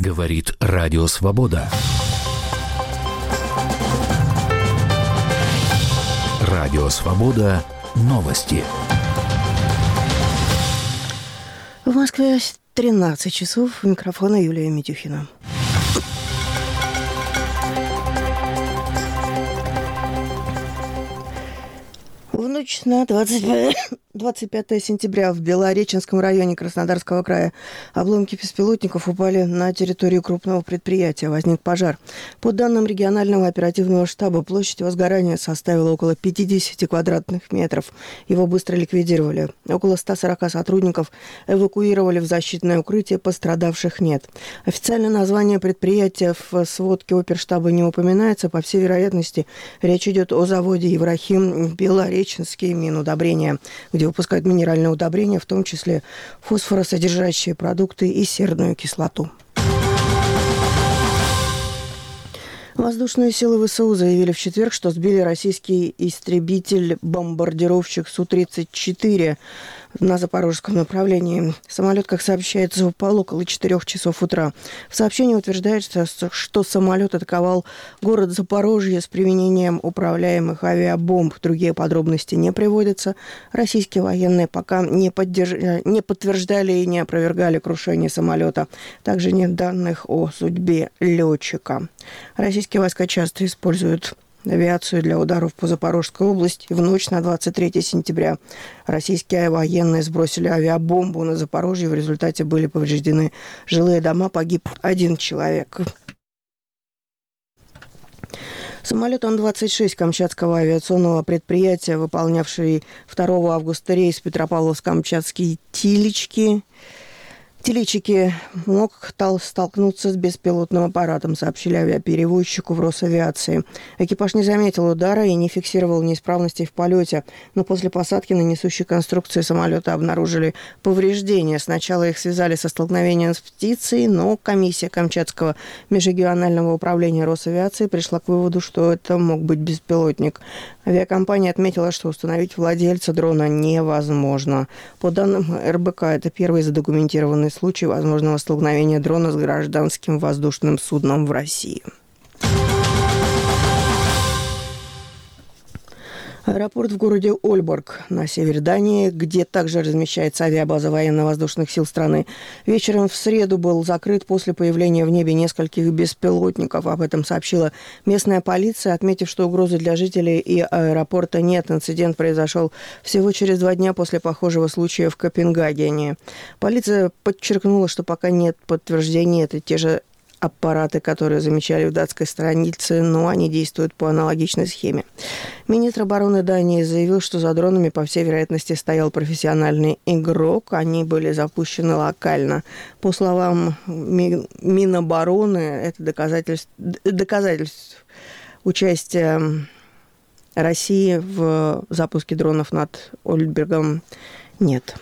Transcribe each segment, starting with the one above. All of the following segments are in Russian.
Говорит Радио Свобода. Радио Свобода. Новости. В Москве 13 часов. У микрофона Юлия Митюхина. В ночь на 25 сентября в Белореченском районе Краснодарского края обломки беспилотников упали на территорию крупного предприятия. Возник пожар. По данным регионального оперативного штаба, площадь возгорания составила около 50 квадратных метров. Его быстро ликвидировали. Около 140 сотрудников эвакуировали в защитное укрытие, пострадавших нет. Официальное название предприятия в сводке оперштаба не упоминается. По всей вероятности, речь идет о заводе «Еврахим Белореченские Минудобрения», где выпускают минеральные удобрения, в том числе фосфоросодержащие продукты и серную кислоту. Воздушные силы ВСУ заявили в четверг, что сбили российский истребитель-бомбардировщик Су-34 на запорожском направлении. Самолет, как сообщается, упал около 4 часов утра. В сообщении утверждается, что самолет атаковал город Запорожье с применением управляемых авиабомб. Другие подробности не приводятся. Российские военные пока не подтверждали и не опровергали крушение самолета. Также нет данных о судьбе летчика. Российские войска часто используют авиацию для ударов по Запорожской области. В ночь на 23 сентября российские военные сбросили авиабомбу на Запорожье. В результате были повреждены жилые дома, погиб 1 человек. Самолет Ан-26 Камчатского авиационного предприятия, выполнявший 2 августа рейс Петропавловск-Камчатский Теличики мог столкнуться с беспилотным аппаратом, сообщили авиаперевозчику в Росавиации. Экипаж не заметил удара и не фиксировал неисправностей в полете, но после посадки на несущей конструкции самолета обнаружили повреждения. Сначала их связали со столкновением с птицей, но комиссия Камчатского межрегионального управления Росавиации пришла к выводу, что это мог быть беспилотник. Авиакомпания отметила, что установить владельца дрона невозможно. По данным РБК, это первый задокументированный случай возможного столкновения дрона с гражданским воздушным судном в России. Аэропорт в городе Ольборг на севере Дании, где также размещается авиабаза военно-воздушных сил страны, вечером в среду был закрыт после появления в небе нескольких беспилотников. Об этом сообщила местная полиция, отметив, что угрозы для жителей и аэропорта нет. Инцидент произошел всего через 2 дня после похожего случая в Копенгагене. Полиция подчеркнула, что пока нет подтверждений, это те же аппараты, которые замечали в датской столице, но они действуют по аналогичной схеме. Министр обороны Дании заявил, что за дронами, по всей вероятности, стоял профессиональный игрок. Они были запущены локально. По словам Минобороны, это доказательств участия России в запуске дронов над Ольбергом нет.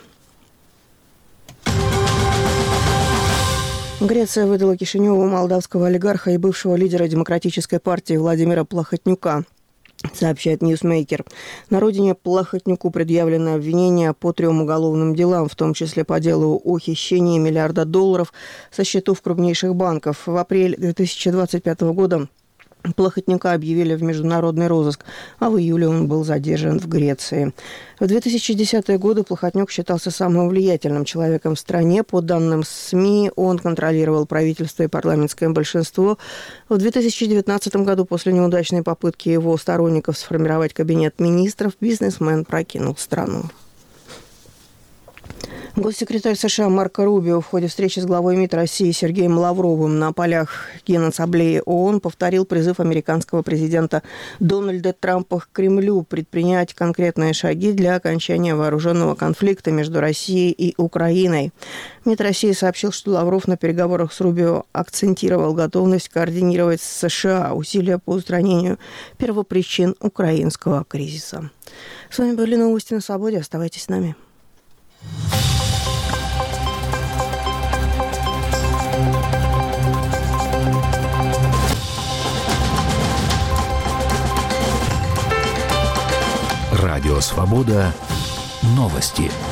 Греция выдала Кишиневу молдавского олигарха и бывшего лидера Демократической партии Владимира Плахотнюка, сообщает Ньюсмейкер. На родине Плахотнюку предъявлены обвинения по 3 уголовным делам, в том числе по делу о хищении $1 миллиарда со счетов крупнейших банков. В апреле 2025 года Плахотнюка объявили в международный розыск, а в июле он был задержан в Греции. В 2010-е годы Плахотнюк считался самым влиятельным человеком в стране. По данным СМИ, он контролировал правительство и парламентское большинство. В 2019 году, после неудачной попытки его сторонников сформировать кабинет министров, бизнесмен покинул страну. Госсекретарь США Марко Рубио в ходе встречи с главой МИД России Сергеем Лавровым на полях Генассамблеи ООН повторил призыв американского президента Дональда Трампа к Кремлю предпринять конкретные шаги для окончания вооруженного конфликта между Россией и Украиной. МИД России сообщил, что Лавров на переговорах с Рубио акцентировал готовность координировать с США усилия по устранению первопричин украинского кризиса. С вами были новости на Свободе. Оставайтесь с нами. Радио Свобода. Новости.